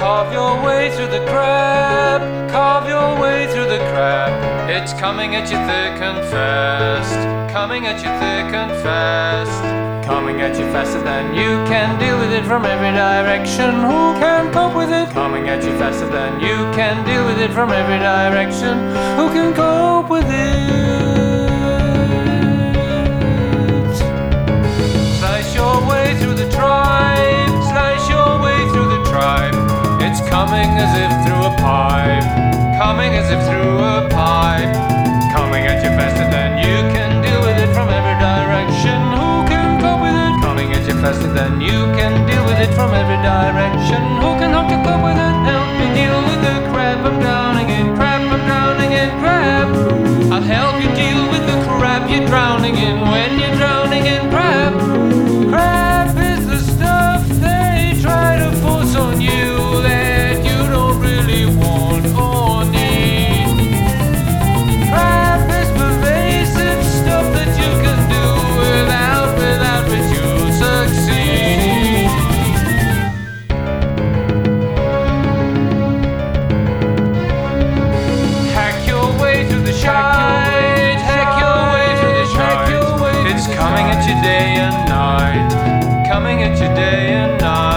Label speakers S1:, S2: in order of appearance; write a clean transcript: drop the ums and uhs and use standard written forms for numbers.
S1: Carve your way through the crap, carve your way through the crap. It's coming at you thick and fast, coming at you thick and fast, coming at you faster than you can deal with it from every direction. Who can cope with it? Coming at you faster than you can deal with it from every direction. Who can cope with it? Slice your way through the tribe, slice your way through the tribe. It's coming as if through a pipe, coming as if through a pipe, coming at you faster than you can deal with it from every direction. Who can cope with it? Coming at you faster than you can deal with it from every direction. Who can hope to cope with it? Help me deal with the crap. I'm drowning in crap, I'm drowning in crap. I'll help you deal with the crap you're drowning in when you're drowning in crap. Crap is the stuff they try to force on you that you don't really want or need. Crap is pervasive stuff that you can do without which you'll succeed. Hack your way through the shite, hack your way through the shite. It's coming at you day and night, coming at you day and night.